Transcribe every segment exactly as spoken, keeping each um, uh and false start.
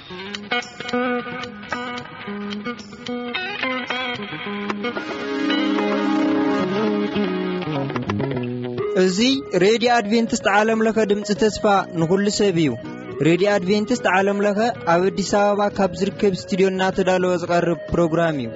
እዙይ ሬዲዮ አድቬንቲስት ዓለም ለኸ ድምፂ ተስፋ ንኹሉ ሰብ እዩ። ሬዲዮ አድቬንቲስት ዓለም ለኸ ኣብ አዲስ አበባ ካብ ዝርከብ ስቱዲዮ እናተዳለወ ዝቐርብ ፕሮግራም እዩ።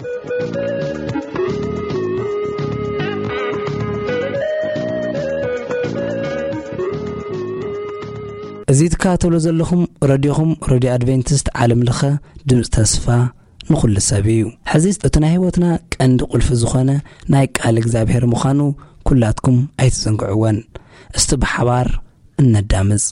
እዙይ ትካተሎ ዘለኹም ሬዲዮኹም ሬዲዮ አድቬንቲስት ዓለም ለኸ ድምፂ ተስፋ ንኹሉ ሰብ እዩ። ሕዚ እቲ ናይ ህይወትና ቀንዲ ቁልፊ ዝኾነ ናይ ቃል እግዚአብሔር ምዃኑ ኩላትኩም ኣይትዘንግዕዎን። እስቲ ብሓባር እነዳምፅ።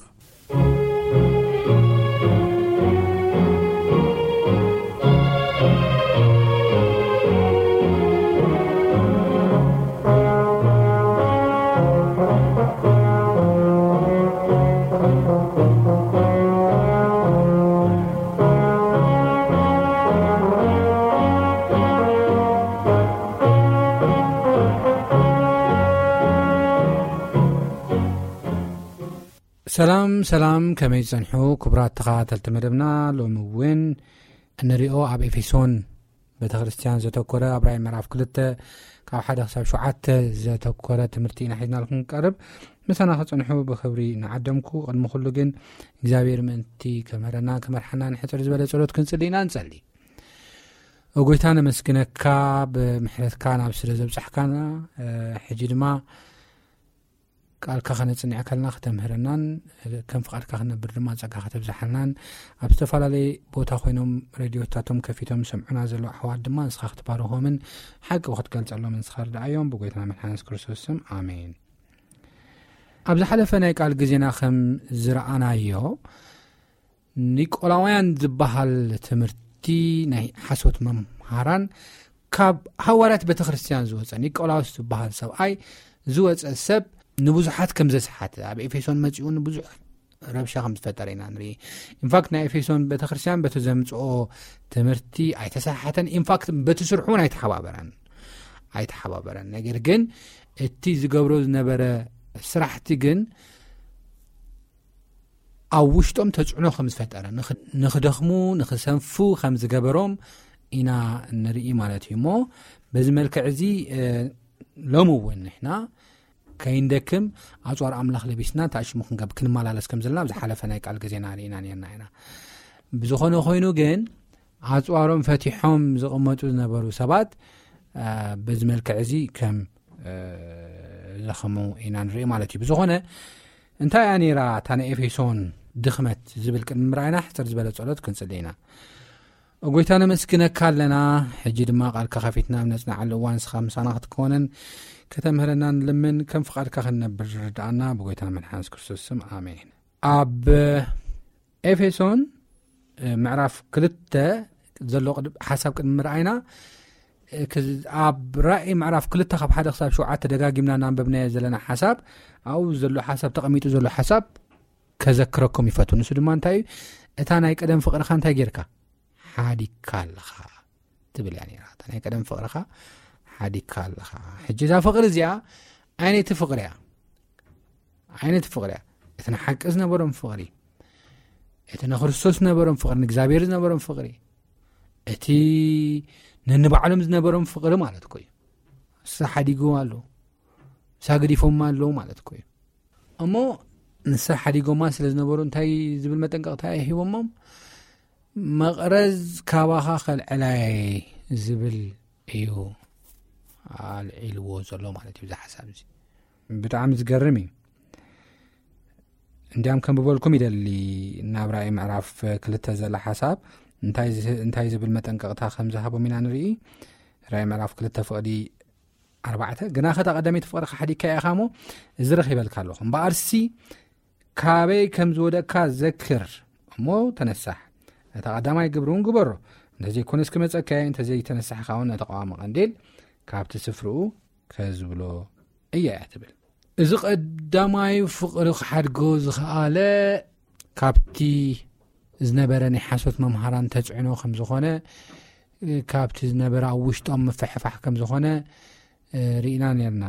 ሰላም ሰላም ከመይ ጽንሑ ክብራት ተኸታተልቲ መደብና ሎሚ እውን እንሪኦ ኣብ ኤፌሶን ቤተክርስትያን ዘተኮረ ኣብ ራእይ ምዕራፍ ክልተ ካብ ሓደ ክሳብ ሸውዓተ ዘተኮረ ትምህርቲ ኢና ሒዝና ልኩም ቀርብ ምሳና ክጽንሑ ብኽብሪ ንዓደምኩ። ቅድሚ ኩሉ ግን እግዚአብሔር ምእንቲ ከመረና ከመርሐና ንሕፅር ዝበለ ጸሎት ክንጽልይና እንጸሊ። እጎይታ ነመስግነካ ብምሕረትካ ናብ ስለ ዘብጽሕካና ሕጂ ድማ ቃልካ ከነጽንዕ ከለና ከተምህረናን ከም ፍቃድካ ክነብር ድማ ጸጋ ከተብዛሐናን ኣብ ዝተፈላለየ ቦታ ኮይኖም ሬድዮታቶም ከፊቶም ሰምዑና ዘሎ ኣሕዋት ድማ ንስኻ ክትባርኾምን ሓቂ ክትገልጸሎም ንስኻ ርዳእዮም ብጎይታና መድሓኒት ክርስቶስ ስም ኣሜን። ኣብ ዝሓለፈ ናይ ቃል ግዜና ከም ዝረኣናዮ ኒቆላውያን ዝበሃል ትምህርቲ ናይ ሓሶት መምሃራን ካብ ሃዋርያት ቤተክርስትያን ዝወፀ ኒቆላውስ ዝበሃል ሰብኣይ ዝወፀ ሰብ ንብዙሓት ከም ዘስሓት ኣብ ኤፌሶን መጺኡ ንብዙሕ ረብሻ ከም ዝፈጠረ ኢና ንርኢ። ኢንፋክት ናይ ኤፌሶን ቤተክርስትያን በቲ ዘምጽኦ ትምህርቲ ኣይተሳሓተን። ኢንፋክት በቲ ስርሑ ኣይተሓባበረን ኣይተሓባበረን ነገር ግን እቲ ዝገብሮ ዝነበረ ስራሕቲ ግን ኣብ ውሽጦም ተጽዕኖ ከም ዝፈጠረ ንኽደኽሙ ንኽሰንፉ ከም ዝገበሮም ኢና ንርኢ ማለት እዩ። እሞ በዚ መልክዕ እዚ ሎሚ እውን ንሕና ከይንደክም ኣጽዋር ኣምላኽ ለቢስና ታሽሙ ክንገብ ክንመላለስ ከም ዘለና ብዝሓለፈ ናይ ቃል ግዜና ርኢና ነርና ኢና። ብዝኾነ ኮይኑ ግን ኣጽዋሮም ፈቲሖም ዝቕመጡ ዝነበሩ ሰባት በዚ መልክዕ እዚ ከም ዘኸሙ ኢና ንርኢ ማለት እዩ። ብዝኾነ እንታይ እያ ነይራ እታ ናይ ኤፌሶን ድኽመት ዝብል ቅድሚ ምርኣይና ሕፅር ዝበለ ጸሎት ክንጽሊ ኢና። እጎይታ ነመስግነካ ኣለና። ሕጂ ድማ ቃልካ ከፊትና ብነጽናዓሉ እዋን ንስኻ ምሳና ክትኮነን ከተምህረና ንልምን ከም ፍቃድካ ክንነብር ርዳእና ብጎይታና መድሓኒት ክርስቶስ ስም ኣሜን። ኣብ ኤፌሶን ምዕራፍ ክልተ ዘሎ ሓሳብ ቅድሚ ምርኣይና ኣብ ራእይ ምዕራፍ ክልተ ካብ ሓደ ክሳብ ሸውዓተ ደጋጊምና ናንበብናዮ ዘለና ሓሳብ ኣብኡ ዘሎ ሓሳብ ተቐሚጡ ዘሎ ሓሳብ ከዘክረኩም ይፈቱ። ንሱ ድማ እንታይ እዩ? እታ ናይ ቀደም ፍቅርኻ እንታይ ጌርካ ሓዲካ ኣለኻ ትብል እያ ነይራ። እታ ናይ ቀደም ፍቅርኻ ሓዲካ ኣለኻ። ሕጂ እዛ ፍቅሪ እዚኣ ዓይነት ፍቅሪ እያ ዓይነት ፍቅሪ እያ። እቲ ንሓቂ ዝነበሮም ፍቅሪ፣ እቲ ንክርስቶስ ዝነበሮም ፍቅሪ፣ ንእግዚአብሔር ዝነበሮም ፍቅሪ፣ እቲ ነንባዕሎም ዝነበሮም ፍቅሪ ማለት ኮዩ እሳ ሓዲጎም ኣሎ እሳ ገዲፎም ኣሎ ማለት ኮዩ። እሞ ንሳ ሓዲጎማ ስለ ዝነበሩ እንታይ ዝብል መጠንቀቕታ ሂቦሞም መቕረዝ ካባኻ ኸልዕላይ ዝብል እዩ አልዒልዎ ዘሎ ማለት እዩ። ዝሓሳብ እዚ ብጣዕሚ ዝገርም እዩ። እንዲያም ከም ብበልኩም ይደሊ ናብ ራእይ ምዕራፍ ክልተ ዘላ ሓሳብ እንታይ ዝብል መጠንቀቕታ ከም ዝሃቦም ኢና ንርኢ። ራእይ ምዕራፍ ክልተ ፍቕዲ ኣርባዕተ ግና ኸታ ቀዳሚት ፍቅርካ ሓዲካ ኢኻ እሞ እዚ ረኺበልካ ኣለኹም በኣርሲ ካበይ ከም ዝወደቅካ ዘክር እሞ ተነሳሕ እታ ቀዳማይ ግብሩን ግበሮ እንተዘይኮነስ ክመፀካ እንተዘይ ተነሳሕካ እውን ተቃዋሚ ቀንዴል ካብቲ ስፍርኡ ከዝብሎ እያ ትብል። እዚ ቀዳማይ ፍቅሪ ክሓድጎ ዝኸኣለ ካብቲ ዝነበረ ናይ ሓሶት መምሃራን ተጽዕኖ ከም ዝኾነ ካብቲ ዝነበረ ኣብ ውሽጦም ምፍሕፋሕ ከም ዝኾነ ርኢና ነርና።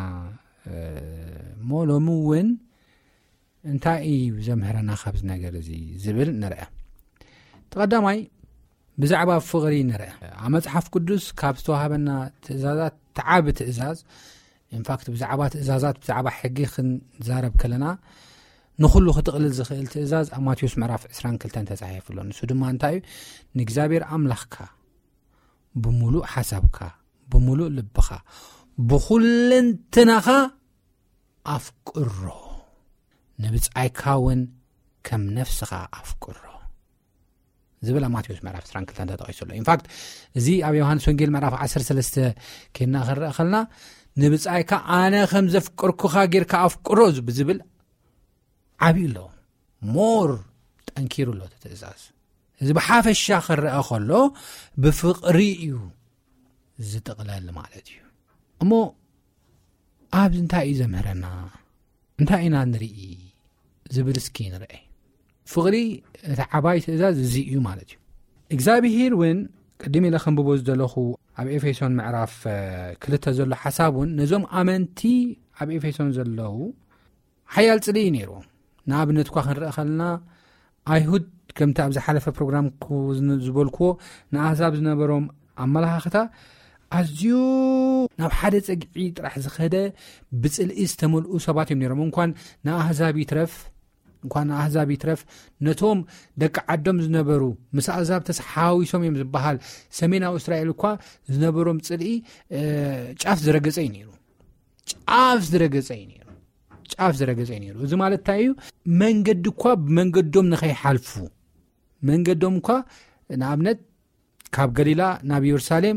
ሞ ሎሚ እውን እንታይ እዩ ዘምህረና ካብዚ ነገር እዚ ዝብል ንርአ። ተቀዳማይ ብዛዕባ ፍቕሪ ንርአ ኣብ መጽሓፍ ቅዱስ ካብ ዝተዋሃበና ትእዛዛት ተዓብ ትእዛዝ ኢንፋክት ብዛዕባ ትእዛዛት ብዛዕባ ሕጊ ክንዛረብ ከለና ንኹሉ ክትቕልል ዝኽእል ትእዛዝ ኣብ ማቴዎስ ምዕራፍ عشرين وكلتين ተጻሒፉ ኣሎ ንሱ ድማ እንታይ እዩ ንእግዚአብሔር ኣምላኽካ ብሙሉእ ሓሳብካ ብሙሉእ ልብኻ ብኹልንትናኻ ኣፍቅሮ ንብጻይካ እውን ከም ነፍስኻ ኣፍቅሮ ዝብል ማቴዎስ ምዕራፍ عشرين وكلتين ተጠቂሱ ኣሎ ኢንፋክት እዚ ኣብ ዮሐንስ ወንጌል ምዕራፍ عشرة وثلاثين ከና ክርአ ከለና ንብጻይካ ኣነ ከም ዘፍቅርኩኻ ጌርካ ኣፍቅሮ ዝብል ዓቢሎ ሞር ጠንኪሩ ኣሎ ትእዛዝ እዚ ብሓፈሻ ክርአ ከሎ ብፍቕሪ እዩ ዝጠቕለል ማለት እዩ እሞ ኣብዚ እንታይ እዩ ዘምህረና እንታይ ኢና ንርኢ ዝብል እስኪ ንርአ ፍቕሪ እቲ ዓባይ ትእዛዝ እዚ እዩ ማለት እዩ እግዚኣብሔር እውን ቅድም ኢለ ከንብቦ ዝደለኹ ኣብ ኤፌሶን ምዕራፍ ክልተ ዘሎ ሓሳብ እውን ነዞም ኣመንቲ ኣብ ኤፌሶን ዘለዉ ሓያል ጽልኢ ነይሮም ንኣብነት እኳ ክንርአ ከለና ኣይሁድ ከምቲ ኣብ ዝሓለፈ ፕሮግራም ዝበልክዎ ንኣሕዛብ ዝነበሮም ኣመላኻኽታ ኣዝዩ ናብ ሓደ ፀግዒ ጥራሕ ዝኸደ ብጽልኢ ዝተመልኡ ሰባት እዮም ነይሮም እንኳን ንኣሕዛብ ይትረፍ እንኳን ንኣሕዛብ ይትረፍ ነቶም ደቂ ዓዶም ዝነበሩ ምስ ኣሕዛብ ተሓዋዊሶም እዮም ዝበሃል ሰሜናዊ እስራኤል እኳ ዝነበሮም ጽልኢ ጫፍ ዝረገጸ እዩ ነይሩ ጫፍ ዝረገጸ እዩ ነይሩ ጫፍ ዝረገጸ እዩ ነይሩ እዚ ማለት እንታይ እዩ መንገዲ እኳ ብመንገዶም ንኸይሓልፉ መንገዶም እኳ ንኣብነት ካብ ገሊላ ናብ ኢየሩሳሌም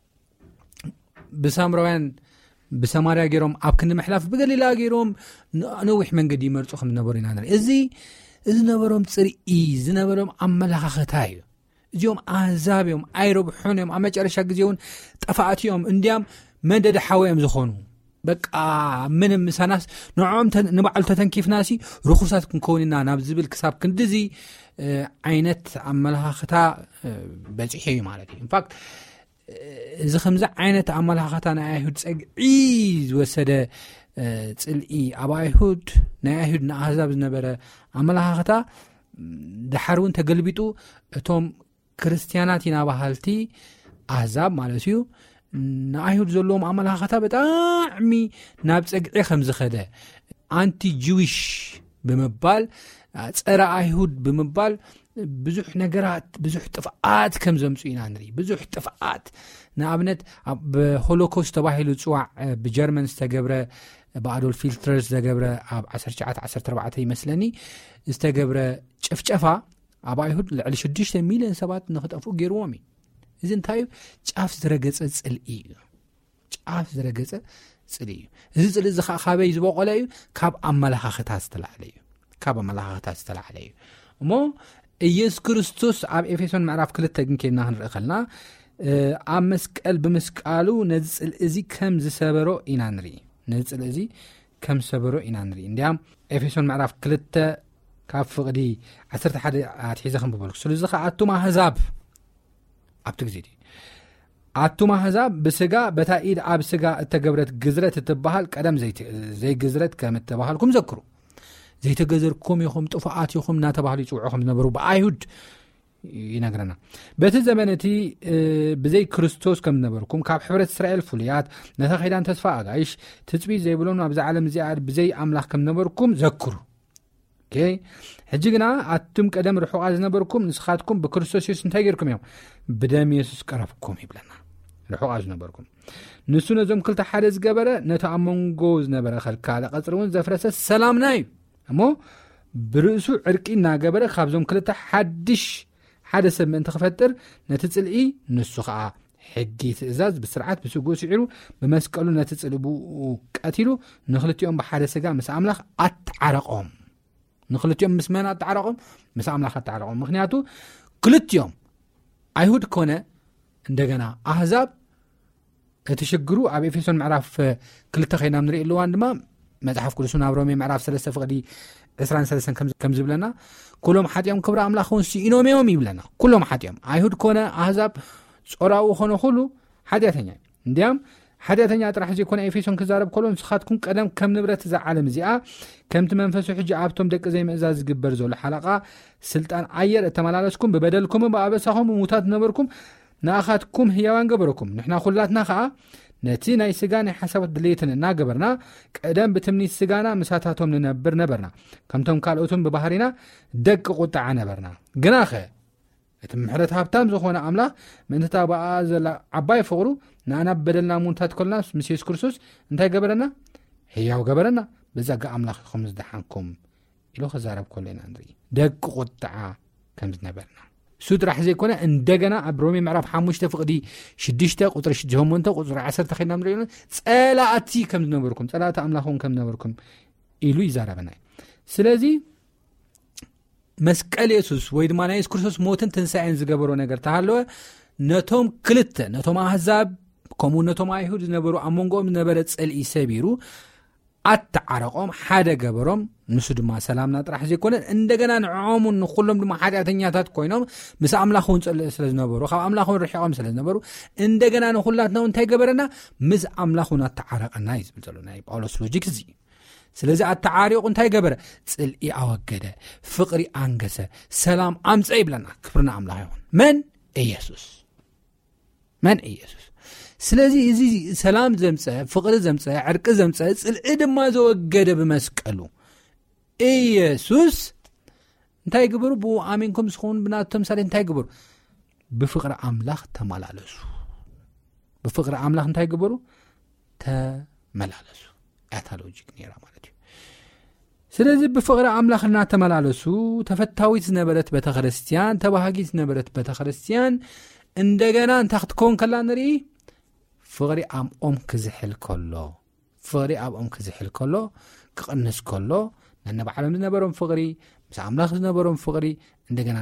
ብሳምራውያን ብሰማርያ ገይሮም ኣብ ክንዲ ምሕላፍ ብገሊላ ገይሮም ነዊሕ መንገዲ ይመርጹ ከም ዝነበሩ ኢና ንርኢ እዚ እዚ ነበሮም ጽርኢ ዝነበሮም ኣመላኻኽታ እዩ እዚኦም ኣሕዛብ እዮም ኣይረብሑን እዮም ኣብ መጨረሻ ግዜ እውን ጠፋእቲ እዮም እንዲያም መደደ ሓወዮም ዝኾኑ በቃ ምንም ሰናስ ንዖም ንባዕሉ ተተንኪፍናሲ ርኹሳት ክንከውን ኢና ናብ ዝብል ክሳብ ክንዲዚ ዓይነት ኣመላኻኽታ በፂሑ እዩ ማለት እዩ ኢንፋክት እዚ ከምዚ ዓይነት ኣመላኻኽታ ናይ ኣይሁድ ፀግዒ ዝወሰደ ጽልኢ ኣብ ኣይሁድ ናይ ኣይሁድ ንኣሕዛብ ዝነበረ ኣመላኻኽታ ድሓር እውን ተገልቢጡ እቶም ክርስቲያናት ናባሃልቲ ኣሕዛብ ማለት እዩ ንኣይሁድ ዘለዎም ኣመላኻኽታ ብጣዕሚ ናብ ፀግዒ ከም ዝኸደ ኣንቲ ጂዊሽ ብምባል ፀረ ኣይሁድ ብምባል ብዙሕ ነገራት ብዙሕ ጥፍኣት ከም ዘምፁ ኢና ንርኢ ብዙሕ ጥፍኣት ንኣብነት ብሆሎኮስት ተባሂሉ ዝፅዋዕ ብጀርመን ዝተገብረ ብኣዶልፍ ሂትለር ዝተገብረ ኣብ عشرة تسعة عشرة أربعة ይመስለኒ ዝተገብረ ጭፍጨፋ ኣብ ኣይሁድ ልዕሊ ሽዱሽተ ሚልዮን ሰባት ንኽጠፍኡ ገይርዎም እዩ እዚ እንታይ እዩ ጫፍ ዝረገፀ ጽልኢ እዩ ጫፍ ዝረገፀ ጽልኢ እዩ እዚ ጽልኢ እዚ ከዓ ካበይ ዝበቆለ እዩ ካብ ኣመላኻኽታ ዝተላዕለ እዩ ካብ ኣመላኻኽታ ዝተላዕለ እዩ እሞ ኢየሱስ ክርስቶስ ኣብ ኤፌሶን ምዕራፍ ክልተ ግን ከና ክንርኢ ከለና ኣብ መስቀል ብምስቃሉ ነዚ ጽልኢ እዚ ከም ዝሰበሮ ኢና ንርኢ ነዚ ጽልኢ እዚ ከም ዝሰበሮ ኢና ንርኢ እንዲያም ኤፌሶን ምዕራፍ ክልተ ካብ ፍቕዲ عشرة واحد ኣትሒዘ ክንብበልኩ ስለዚ ከዓ ኣቱም ኣሕዛብ ኣብቲ ግዜ ኣቱም ኣሕዛብ ብስጋ በታ ኢድ ኣብ ስጋ እተገብረት ግዝረት እትበሃል ቀደም ዘይ ግዝረት ከም እትበሃልኩም ዘክሩ ዘይተገዘርኩም ይኹም ጥፉኣት ይኹም እናተባህሉ ይፅውዑኹም ዝነበሩ ብኣይሁድ ይነግረና በቲ ዘመነቲ ብዘይ ክርስቶስ ከም ዝነበርኩም ካብ ሕብረት እስራኤል ፍሉያት ነታ ኸይዳን ተስፋ ኣጋይሽ ትፅቢት ዘይብሎም ኣብዚ ዓለም እዚኣ ብዘይ ኣምላኽ ከም ዝነበርኩም ዘክሩ ሕጂ ግና ኣቱም ቀደም ርሑቓት ዝነበርኩም ንስኻትኩም ብክርስቶስ ኢየሱስ እንታይ ጌርኩም እዮም ብደም ኢየሱስ ቀረብኩም ይብለና ርሑቓት ዝነበርኩም ንሱ ነዞም ክልተ ሓደ ዝገበረ ነቲ ኣብ መንጎ ዝነበረ ኸልካለ ቐፅሪ እውን ዘፍረሰ ሰላምና እዩ እሞ ብርእሱ ዕርቂ እናገበረ ካብዞም ክልተ ሓድሽ ሓደ ሰብ ምእንቲ ክፈጥር ነቲ ጽልኢ ንሱ ከዓ ሕጊ ትእዛዝ ብስርዓት ብስጉ ስዒሩ ብመስቀሉ ነቲ ጽልኢ ቀቲሉ ንኽልቲኦም ብሓደ ስጋ ምስ ኣምላኽ ኣተዓረቆም ንኽልቲኦም ምስ መን ኣተዓረቆም ምስ ኣምላኽ ኣተዓረቆም ምክንያቱ ክልቲኦም ኣይሁድ ኮነ እንደገና ኣሕዛብ እትሽግሩ ኣብ ኤፌሶን ምዕራፍ ክልተ ኸይና ንርኢ ኣለዋን ድማ መጽሓፍ ቅዱስ ናብ ሮሜ ምዕራፍ ሰለስተ ፍቕዲ عشرين وثلاثين ከም ዝብለና ኩሎም ሓጢኦም ክብሪ ኣምላኽ እውን ሲኢኖም እዮም ይብለና ኩሎም ሓጢኦም ኣይሁድ ኮነ ኣሕዛብ ጾራው ኾነ ሁሉ ሓጢአተኛ እንዲያም ሓደተኛ ጥራሕ ዘይኮነ ኤፌሶን ክዛረብ ከሎ ንስኻትኩም ቀደም ከም ንብረት እዛ ዓለም እዚኣ ከምቲ መንፈሱ ሕጂ ኣብቶም ደቂ ዘይምእዛዝ ዝግበር ዘሎ ሓለቓ ስልጣን ኣየር እተመላለስኩም ብበደልኩም ብኣበሳኹም ሙታት ነበርኩም ንኣኻትኩም ህያዋን ገበረኩም ንሕና ኩላትና ከዓ ነቲ ናይ ስጋ ናይ ሓሳባት ድሌትን እናገበርና ቀደም ብትምኒት ስጋና ምሳታቶም ንነብር ነበርና ከምቶም ካልኦቶም ብባህሪና ደቂ ቁጣዓ ነበርና ግናኸ እቲ ምሕረት ሃብታም ዝኾነ ኣምላኽ ምእንተ ባኣ ዘላ ዓባይ ፍቕሩ ንኣና በደልና ሙንታት ኮልና ምስ ኢየሱስ ክርስቶስ እንታይ ገበረና ህያው ገበረና በዛጋ ኣምላኽ ኢኹም ዝደሓንኩም ኢሉ ክዛረብ ከሎ ኢና ንርኢ ደቂ ቁጣዓ ከም ዝነበርና እሱ ጥራሕ ዘይኮነ እንደገና ኣብ ሮሜ ምዕራፍ ሓሙሽተ ፍቕዲ ሽዱሽተ ቁጥሪ ሸሞንተ ቁጥሪ ዓሰርተ ኸይድና ንሪኦ ጸላእቲ ከም ዝነበርኩም ጸላእቲ ኣምላኽኩም ከም ዝነበርኩም ኢሉ ይዛረበና ስለዚ መስቀል ኢየሱስ ወይ ድማ ናይ ኢየሱስ ክርስቶስ ሞትን ትንሳኤን ዝገበሮ ነገር ተሃለወ ነቶም ክልተ ነቶም ኣሕዛብ ከምኡ ነቶም ኣይሁድ ዝነበሩ ኣብ መንጎኦም ዝነበረ ጸልኢ ሰቢሩ ኣተዓረቆም ሓደ ገበሮም ንሱ ድማ ሰላምና ጥራሕ ዘይኮነ እንደገና ንዕኦም ንኹሎም ድማ ሓጢአተኛታት ኮይኖም ምስ ኣምላኹን ጸልእ ስለ ዝነበሩ ካብ ኣምላኹን ርሒቆም ስለ ዝነበሩ እንደገና ንኹላትና እንታይ ገበረና ምስ ኣምላኹን ኣተዓረቀና እዩ ዝብል ዘሎ ናይ ጳውሎስ ሎጂክ እዚ ስለዚ ኣተዓሪቁ እንታይ ገበረ ጽልኢ ኣወገደ ፍቕሪ አንገሰ ሰላም ኣምፀ ይብለና ክብርና ኣምላኽ ይኹን መን ኢየሱስ መን ኢየሱስ ስለዚ እዚ ሰላም ዘምፀ ፍቕሪ ዘምፀ ዕርቂ ዘምፀ ጽልኢ ድማ ዘወገደ ብመስቀሉ ኢየሱስ እንታይ ግብሩ ብኡ ኣሚንኩም ስኹን ብናቶም ሳሌ እንታይ ግብሩ ብፍቕሪ ኣምላኽ ተመላለሱ ብፍቕሪ ኣምላኽ እንታይ ግብሩ ተመላለሱ ኣታሎጂክ ነራ ማለት እዩ ስለዚ ብፍቕሪ ኣምላኽ እናተመላለሱ ተፈታዊት ዝነበረት ቤተክርስቲያን ተባሃጊት ዝነበረት ቤተክርስቲያን እንደገና እንታይ ክትከውን ከላ ንርኢ ፍቕሪ ኣብኦም ክዝሕል ከሎ ፍቕሪ ኣብኦም ክዝሕል ከሎ ክቕንስ ከሎ ነንባዕሎም ዝነበሮም ፍቕሪ ምስ ኣምላኽ ዝነበሮም ፍቕሪ እንደገና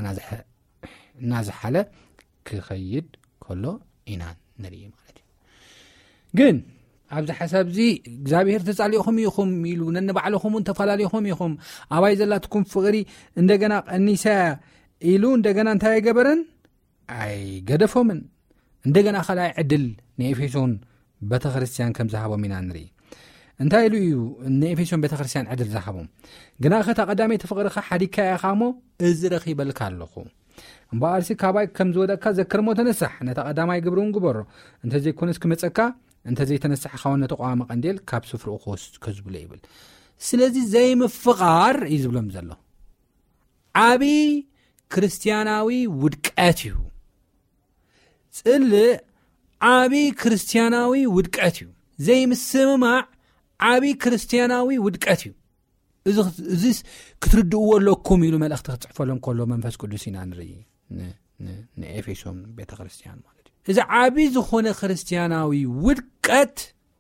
እናዝሓለ ክኸይድ ከሎ ኢና ንርኢ ማለት እዩ ግን ኣብዚ ሓሳብ እዚ እግዚአብሔር ተጻሊኹም ኢኹም ኢሉ ነንባዕልኹም ተፈላለይኹም ኢኹም ኣባይ ዘላትኩም ፍቕሪ እንደገና ቀኒሰ ኢሉ እንደገና እንታይ ገበረን ኣይ ገደፎምን እንደገና ኸላይ ዕድል ንኤፌሶን ቤተክርስቲያን ከም ዝሃቦም ኢና ንርኢ እንታይ ኢሉ እዩ ንኤፌሶን ቤተክርስቲያን ዕድል ዝሃቦም ግና ኸታ ቀዳመይ ተፍቕርኻ ሓዲካ ኢኻሞ እዚ ረኺበልካ ኣለኹ እምበኣርሲ ካባይ ከም ዝወደቅካ ዘክርሞ ተነሳሕ ነታ ቀዳማይ ግብሩን ግበሮ እንተዘይኮነስ ክመፀካ እንተ ዘይተነሳሕ ኻውን ነተቋዋመ ቀንዴል ካብ ስፍርኡ ክወስድ ከዝብሎ ይብል ስለዚ ዘይምፍቓር እዩ ዝብሎም ዘሎ ዓብዪ ክርስቲያናዊ ውድቀት እዩ ጽልእ ዓብዪ ክርስቲያናዊ ውድቀት እዩ ዘይምስምማዕ ዓብዪ ክርስቲያናዊ ውድቀት እዩ እዚ ክትርድእዎ ኣለኩም ኢሉ መልእኽቲ ክፅሕፈሎም ከሎ መንፈስ ቅዱስ ኢና ንርኢ ንኤፌሶን ቤተክርስቲያን ማለት እዩ እዚ ዓብዪ ዝኾነ ክርስቲያናዊ ውድቀት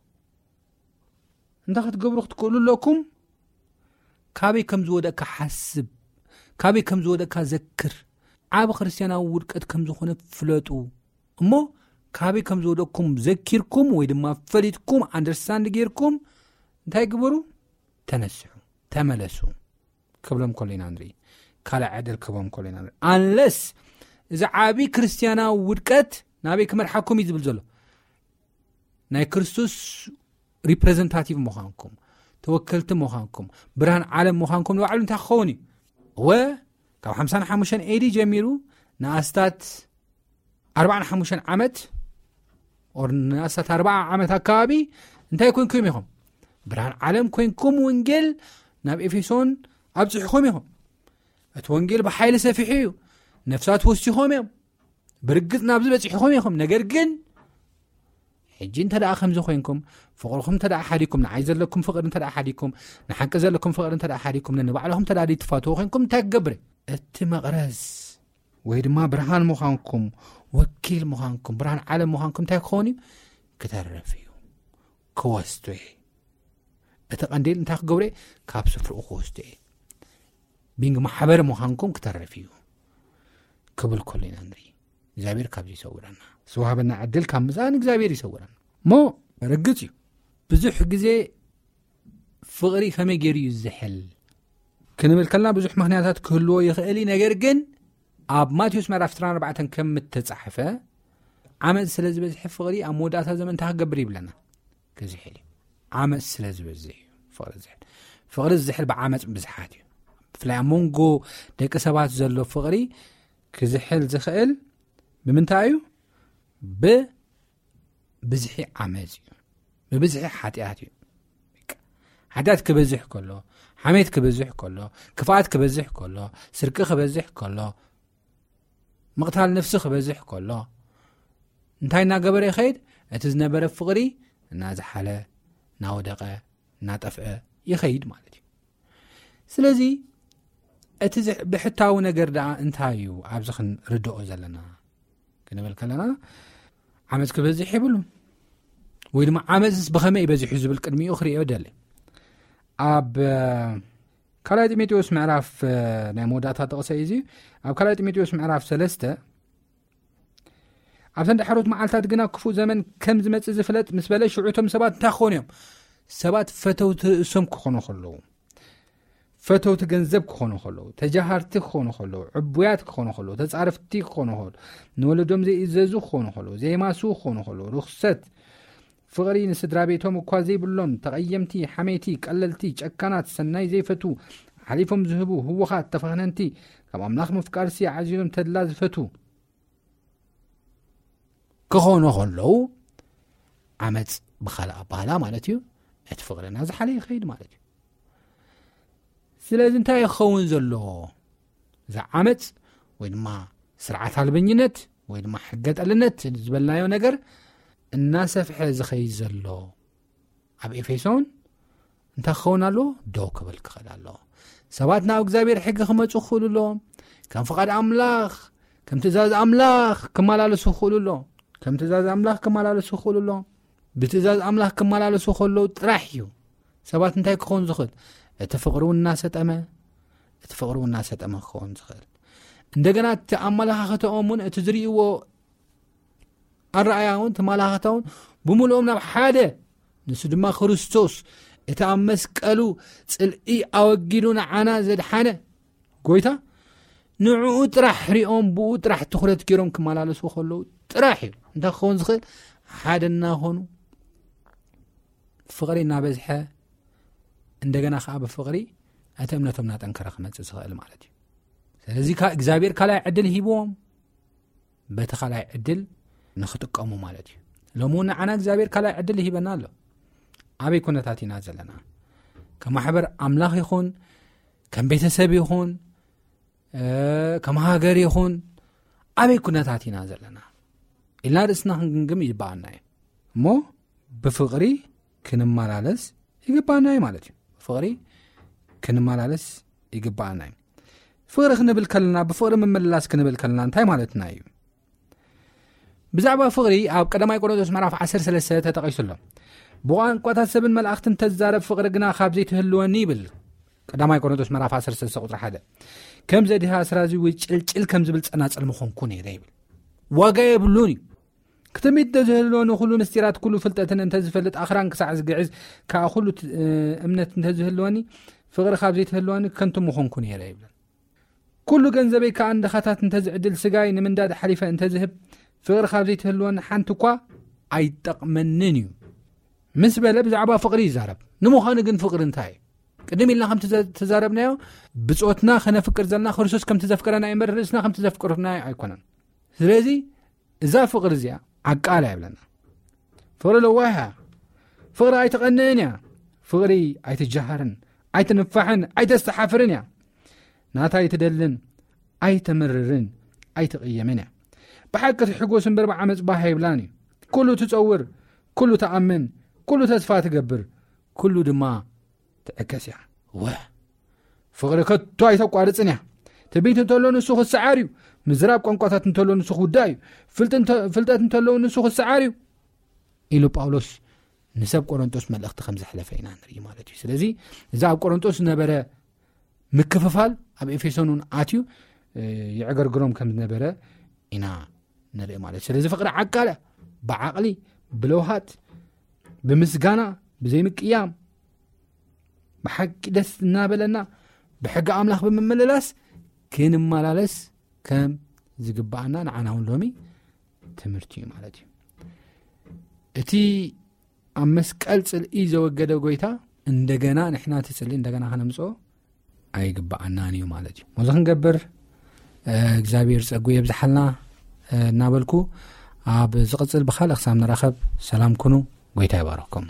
እንታይ ክትገብሩ ክትክእሉ ኣለኩም ካበይ ከም ዝወደቅካ ሓስብ ካበይ ከም ዝወደቅካ ዘክር ዓብ ክርስቲያናዊ ውድቀት ከም ዝኾነ ፍለጡ እሞ ካበይ ከም ዝወደቅኩም ዘኪርኩም ወይ ድማ ፈሊጥኩም አንደርስታንድ ጌርኩም እንታይ ግበሩ ተነስሑ ተመለሱ ክብሎም ኮሊና ንርኢ ካልእ ዕድል ክቦም ኮሊና ንርኢ አንለስ እዚ ዓብዪ ክርስቲያናዊ ውድቀት ናበይ ክመርሓኩም እዩ ዝብል ዘሎ ናይ ክርስቶስ ሪፕሬዘንታቲቭ ምዃንኩም ተወከልቲ ምዃንኩም ብርሃን ዓለም ምዃንኩም ንባዕሉ እንታይ ክኸውን እዩ ወ ካብ ሓምሳን ሓሙሽተን ኤዲ ጀሚሩ ንኣስታት ኣርባዓን ሓሙሽተን ዓመት ኦር ንኣስታት ኣርባዓ ዓመት ኣካባቢ እንታይ ኮይንኩም ኢኹም ብርሃን ዓለም ኮይንኩም ወንጌል ናብ ኤፌሶን ኣብፅሕኹም ኢኹም እቲ ወንጌል ብሓይሊ ሰፊሑ እዩ ነፍሳት ወሲኾም እዮም ብርግጽ ናብዚ በፂሕኹም ኢኹም ነገር ግን ሕጂ እንተ ደኣ ከምዚ ኮይንኩም ፍቕርኩም እንተ ደኣ ሓዲኩም ንዓይ ዘለኩም ፍቕሪ እንተ ደኣ ሓዲኩም ንሓቂ ዘለኩም ፍቕሪ እንተ ደኣ ሓዲኩም ነንባዕልኹም እንተ ደኣ ትፋትዎ ኮይንኩም እንታይ ክገብር እቲ መቕረዝ ወይ ድማ ብርሃን ምዃንኩም ወኪል ምዃንኩም ብርሃን ዓለም ምዃንኩም እንታይ ክኸውን እዩ ክተርፍ እዩ ክወስዶ እየ እቲ ቀንዴል እንታይ ክገብረ ካብ ስፍርኡ ክወስዶ እየ ቢንግ ማሕበር ምዃንኩም ክተርፍ እዩ ክብል ኮሎ ኢና ንርኢ እግዚአብሔር ካብዚ ይሰውረና ዝዋሃበና ዕድል ካብ ምዛን እግዚአብሔር ይሰውረና ሞ ረግጽ እዩ ብዙሕ ግዜ ፍቕሪ ከመይ ገይሩ እዩ ዝሕል ክንብል ከለና ብዙሕ ምክንያታት ክህልዎ ይኽእል ነገር ግን ኣብ ማቴዎስ ምዕራፍ ዕስራን ኣርባዕተ ከም እተጻሕፈ ዓመት ስለ ዝበዝሕ ፍቕሪ ኣብ መወዳእታ ዘመን እንታይ ክገብር ይብለና كزحل عمፅ سلا زبزح فقر زحل فقر الزحل بعمፅ بزحات فلا مونغو دق سبات زلو فقري كزحل زخل بمنتايو ب بزحي عمፅ ببزحي حاتيات حدات كبزح كله حميت كبزح كله كفاءات كبزح كله سرقه كبزح كله مقتال نفسه كبزح كله انتاينا قبر يخيد اتزنبر فقري نازحله ناودقه ناطفئه يخيد مالتي سلازي اتزح بحتاو ነገር ዳ انتايو ابزخن ردو زلنا كنبل كلنا عمز كبزح يبلو ويدما عمز بخمه يبزح يزبل قدمي اخري يودل اب كلا تيموثيوس معرف ናይ ሞዳታ ተقሰይዚ ኣብ كلا تيموثيوس معرف ثلاثة ኣብ ሰንደ ሓሮት መዓልታት ግና ክፉ ዘመን ከም ዝመጽእ ዝፍለጥ ምስ በለ ሽዑቶም ሰባት ታኾንዮም ሰባት ፈተውት እሶም ክኾኑ ኸለው ፈተውት ገንዘብ ክኾኑ ኸለው ተጃሃርቲ ክኾኑ ኸለው ዕቡያት ክኾኑ ኸለው ተጻርፍቲ ክኾኑ ኸለው ንወለዶም ዘይዘዙ ክኾኑ ኸለው ዘይማሱ ክኾኑ ኸለው ርኽሰት ፍቅሪ ንስድራ ቤቶም እኳ ዘይብሎም ተቀየምቲ ሓሜቲ ቀለልቲ ጨካናት ሰናይ ዘይፈቱ ሓሊፎም ዝህቡ ህወኻት ተፈኽነንቲ ከም ኣምላኽ ምፍቃርሲ ዓዚዮም ተድላ ዝፈቱ ክኾኑ ኸለው ዓመፅ ብኻልእ ኣባህላ ማለት እዩ እቲ ፍቅርና ዝሓለ ይኸይድ ማለት እዩ ስለዚ እንታይ ይኸውን ዘሎ እዛ ዓመፅ ወይ ድማ ስርዓት ኣልበኝነት ወይ ድማ ሕገጠልነት ዝበልናዮ ነገር እናሰፍሐ ዝኸይድ ዘሎ ኣብ ኤፌሶን እንታይ ክኸውን ኣሎ ደው ክብል ክኽእል ኣሎ ሰባት ናብ እግዚኣብሔር ሕጊ ክመፁ ክኽእሉ ኣለዎም ከም ፍቓድ ኣምላኽ ከም ትእዛዝ ኣምላኽ ክመላለሱ ክኽእሉ ኣለዎም ከም ትእዛዝ ኣምላኽ ክመላለሱ ክኽእሉ ኣለዎም ብትእዛዝ ኣምላኽ ክመላለሱ ከለዉ ጥራሕ እዩ ሰባት እንታይ ክኸውን ዝኽእል እቲ ፍቕሪ እናሰጠመ እቲ ፍቕሪ እናሰጠመ ክኸውን ዝኽእል እንደገና እቲ ኣመለኻኽቶምን እቲ ዝርእይዎ ኣረኣያውን ተመላኽተውን ብምልኦም ናብ ሓደ ንሱ ድማ ክርስቶስ እቲ ኣብ መስቀሉ ጽልኢ ኣወጊዱ ንዓና ዘድሓነ ጎይታ ንዕኡ ጥራሕ ሪኦም ብኡ ጥራሕ ትኹረት ገይሮም ክመላለሱ ከለዉ ጥራሕ እዩ እንታይ ክኸውን ዝኽእል ሓደ እናኾኑ ፍቕሪ እናበዝሐ እንደገና ከዓ ብፍቕሪ እቲ እምነቶም እናጠንከረ ክመጽእ ዝኽእል ማለት እዩ ስለዚ እግዚኣብሔር ካልኣይ ዕድል ሂቦም በቲ ካልኣይ ዕድል ንኽጥቀሙ ማለት እዩ ሎሙ ንዓና እግዚኣብሔር ካልኣይ ዕድል ሂበና ኣሎ ኣበይ ኩነታት ኢና ዘለና ከም ማሕበር ኣምላኽ ይኹን ከም ቤተሰብ ይኹን ከም ሃገር ይኹን ኣበይ ኩነታት ኢና ዘለና ኢልና ርእስና ክንግምግም ይግባአና እዩ እሞ ብፍቕሪ ክንመላለስ ይግባአና እዩ ማለት እዩ ፍቕሪ ክንመላለስ ይግባአና እዩ ፍቕሪ ክንብል ከለና ብፍቕሪ ምምልላስ ክንብል ከለና እንታይ ማለትና እዩ ብዛዕባ ፍቕሪ ኣብ ቀዳማይ ቆሮንቶስ ምዕራፍ ዓሰርተ ሰለስተ ተጠቒሱሎ ብቋንቋታት ሰብን መላእኽትን ተዛረብ ፍቕሪ ግና ካብ ዘይትህልወኒ ይብል ቀዳማይ ቆሮንቶስ ምዕራፍ ዓሰርተ ሰለስተ ቁጥሪ ሓደ ከም ዘዲሃ ስራዚ ወይ ጭልጭል ከም ዝብል ጸናጽል ምኾንኩ ነይረ ይብል ዋጋ የብሉን እዩ ክትሚት ተዝህልወኒ ኩሉ ምስጢራት ኩሉ ፍልጠትን እንተዝፈልጥ ኣኽራን ክሳዕ ዝግዕዝ ከዓ ኩሉ እምነት እንተዝህልወኒ ፍቕሪ ካብ ዘይትህልወኒ ከንቱ ምኾንኩ ነይረ ይብል ኩሉ ገንዘበይ ከዓ እንድኻታት እንተዝዕድል ስጋይ ንምንዳድ ሓሊፈ እንተዝህብ ፍቕሪ ካብ ዘይትህልወኒ ሓንቲ እኳ ኣይጠቕመንን እዩ ምስ በለ ብዛዕባ ፍቕሪ ይዛረብ ንምዃኑ ግን ፍቕሪ እንታይ ቅድም ኢልና ከም ተዛረብናዮ ብጾትና ከነፍቅር ዘለና ክርስቶስ ከም ተዘፍቀረና እምበር ርእስና ከም ተዘፍቀረና ኣይኮነን ስለዚ እዛ ፍቕሪ እዚኣ ዓቃላ ይብለና ፍቕሪ ለዋሃ ፍቕሪ ኣይትቐንዕን እያ ፍቕሪ ኣይትጃሃርን ኣይትንፋሕን ኣይተስተሓፍርን እያ ናታ ኣይትደልን ኣይተመርርን ኣይትቕየምን እያ ብሓቂ ትሕጎስ እምበር ብዓመፅ ባህ ይብላን እዩ ኩሉ ትፀውር ኩሉ ተኣምን ኩሉ ተስፋ ትገብር ኩሉ ድማ ትዕከስ እያ ወ ፍቕሪ ከቶ ኣይተቋርፅን እያ ትዕቢት እንተሎ ንሱ ክሰዓር እዩ ምዝራብ ቋንቋታት እንተሎ ንሱ ክውዳእ እዩ ፍልጠት እንተሎ ንሱ ክሰዓር እዩ ኢሉ ጳውሎስ ንሰብ ቆሮንቶስ መልእኽቲ ከም ዘሕለፈ ኢና ንርኢ ማለት እዩ ስለዚ እዛ ኣብ ቆሮንቶስ ዝነበረ ምክፍፋል ኣብ ኤፌሶን ኣትዩ ይዕገርግሮም ከም ዝነበረ ኢና ንርኢ ማለት ስለዚ ፍቕሪ ዓቃለ ብዓቕሊ ብለውሃት ብምስጋና ብዘይምቅያም ብሓቂ ደስ እናበለና ብሕጊ ኣምላኽ ብምምልላስ ክንመላለስ ከም ዝግባአና ንዓና እውን ሎሚ ትምህርቲ እዩ ማለት እዩ እቲ ኣብ መስቀል ጽልኢ ዘወገደ ጎይታ እንደገና ንሕና ትጽልኢ እንደገና ከነምጾ ኣይግባአናን እዩ ማለት እዩ። ሞዞ ክንገብር እግዚአብሔር ጸጉ ይብዛሐልና እናበልኩ ኣብ ዝቕጽል ብኻልእ ክሳብ ንራኸብ ሰላም ኩኑ። ጎይታ ይባረኩም።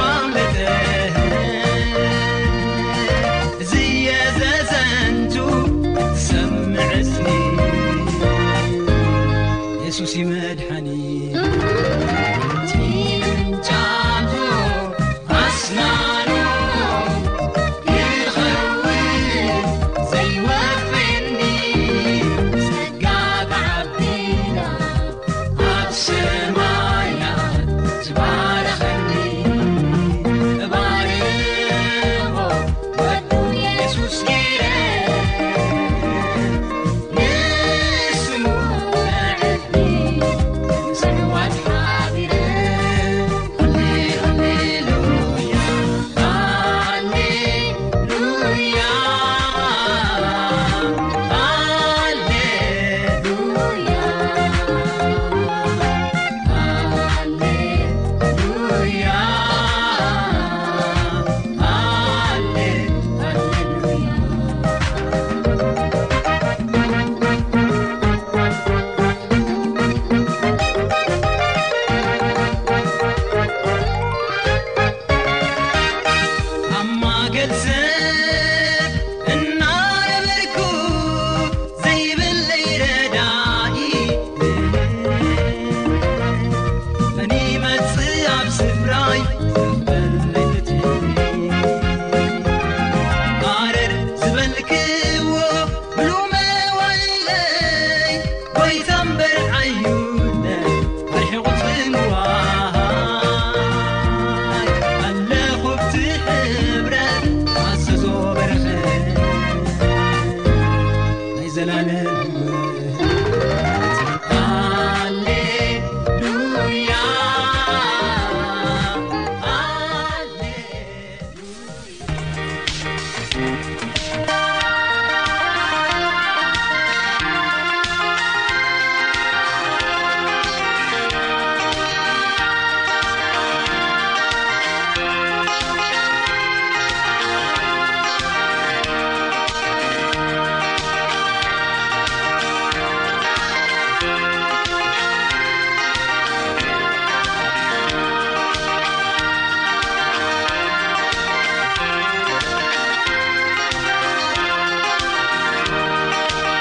زي زازنتو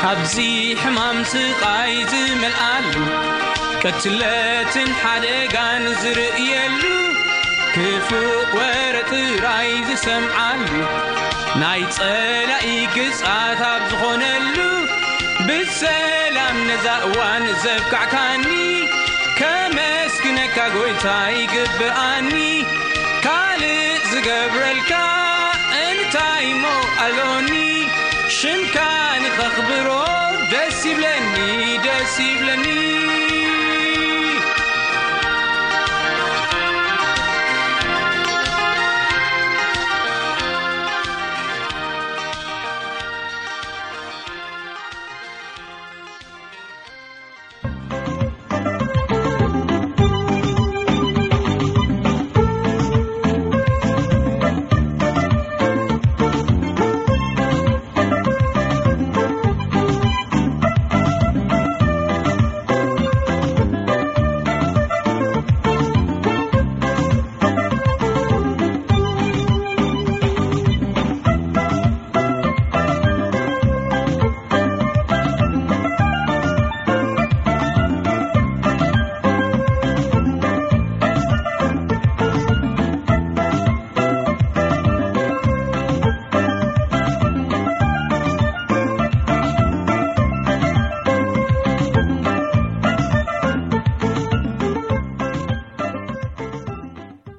حبزي حمام سقايز ملقالو قتلة حدقان زرئيلو كفوق ورط رايز سمعالو نايت صلاقي قصعات بزخونلو بالسلام نزاقوان زبكعكاني كمسكنك قويتاي قبقاني كالي زقبرلكا انتاي مو ألوني شمكاني خخبرو